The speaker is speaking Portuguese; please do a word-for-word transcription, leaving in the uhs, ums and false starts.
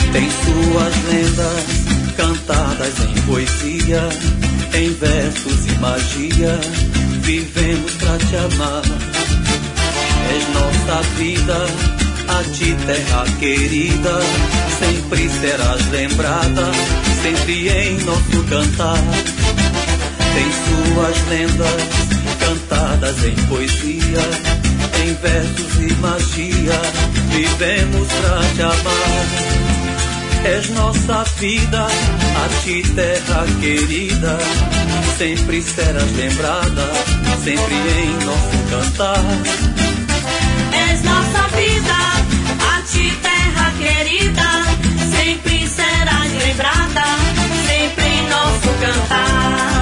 Tem suas lendas cantadas em poesia, em versos e magia, vivemos pra te amar. És nossa vida, a ti terra querida, sempre serás lembrada, sempre em nosso cantar. Tem suas lendas cantadas em poesia, em versos e magia, vivemos pra te amar. És nossa vida, a ti terra querida, sempre serás lembrada, sempre em nosso cantar. És nossa vida, a ti terra querida, sempre serás lembrada, sempre em nosso cantar.